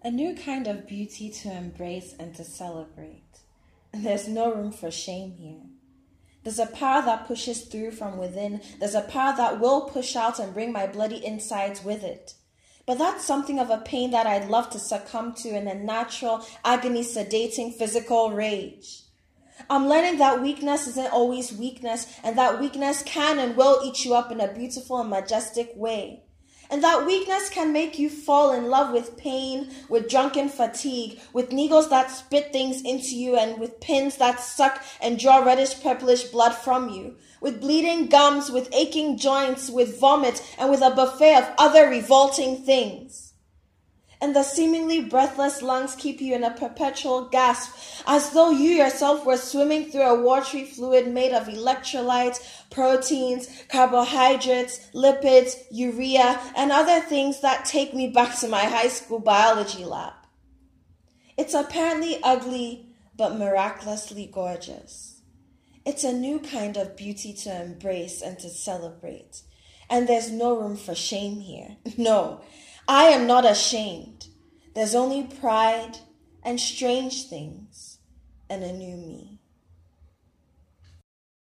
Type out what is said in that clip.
A new kind of beauty to embrace and to celebrate. And there's no room for shame here. There's a power that pushes through from within. There's a power that will push out and bring my bloody insides with it. But that's something of a pain that I'd love to succumb to in a natural, agony-sedating physical rage. I'm learning that weakness isn't always weakness, and that weakness can and will eat you up in a beautiful and majestic way. And that weakness can make you fall in love with pain, with drunken fatigue, with needles that spit things into you, and with pins that suck and draw reddish purplish blood from you, with bleeding gums, with aching joints, with vomit, and with a buffet of other revolting things. And the seemingly breathless lungs keep you in a perpetual gasp, as though you yourself were swimming through a watery fluid made of electrolytes, proteins, carbohydrates, lipids, urea, and other things that take me back to my high school biology lab. It's apparently ugly, but miraculously gorgeous. It's a new kind of beauty to embrace and to celebrate. And there's no room for shame here. No. I am not ashamed. There's only pride and strange things and a new me.